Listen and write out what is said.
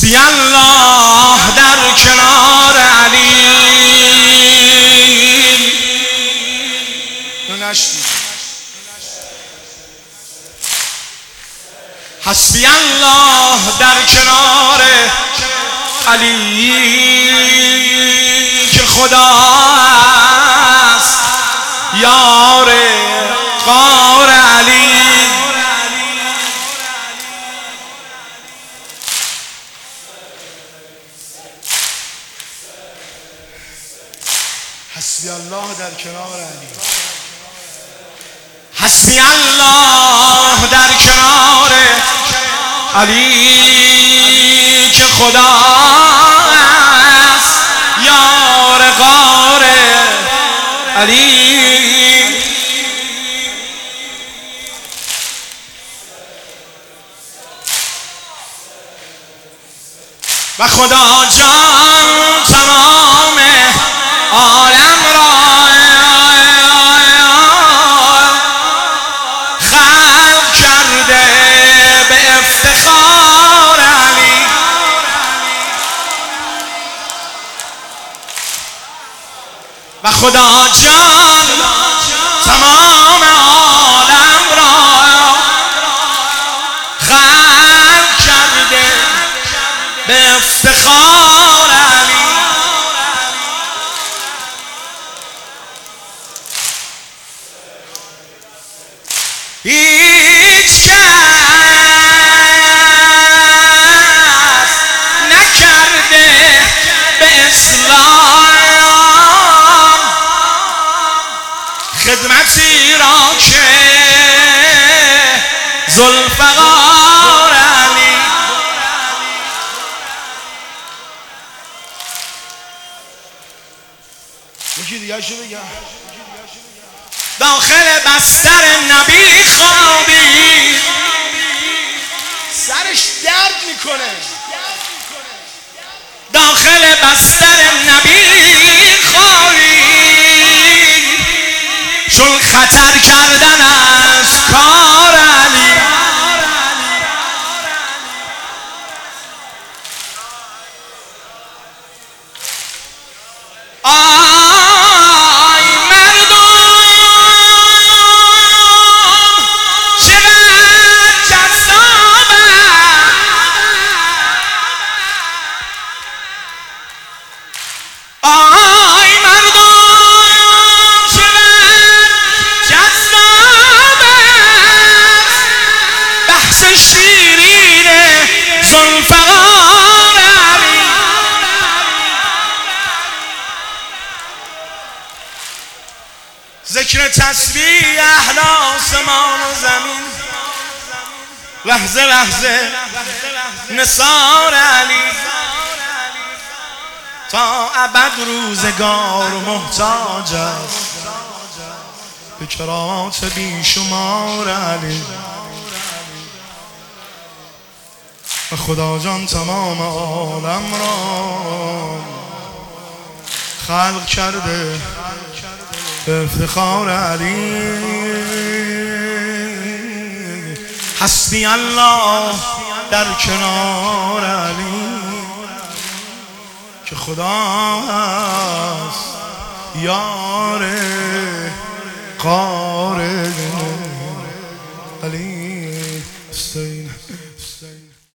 حسبی الله در کنار علی. حسبی الله در کنار علی که خدا است یار غار علی. حسبی الله در کنار علی. حسبی الله در کنار علی که خدا است یار غار علی. و خدا جان تمام عالم را خلق کرده به افتخار علی. و خدا جان تمام عالم را خلق کرده به افتخار علی. هیچ کس نکرده به اسلام خدمتی را که ذوالفقار علی. یکی دیگه شو بگم. داخل بستر نبی خوابید، سرش درد میکنه. داخل بستر نبی خوابید چون خطر کردن از کار علی. ذکر تسبیح اهل آسمان و زمین، لحظه لحظه نثار علی. تا ابد روزگار محتاج است به کرامات بیشمار علی. و خدا جان تمام عالم را خلق کرده به افتخار علی. حسبی الله در کنار علی که خدا است یار غار علی.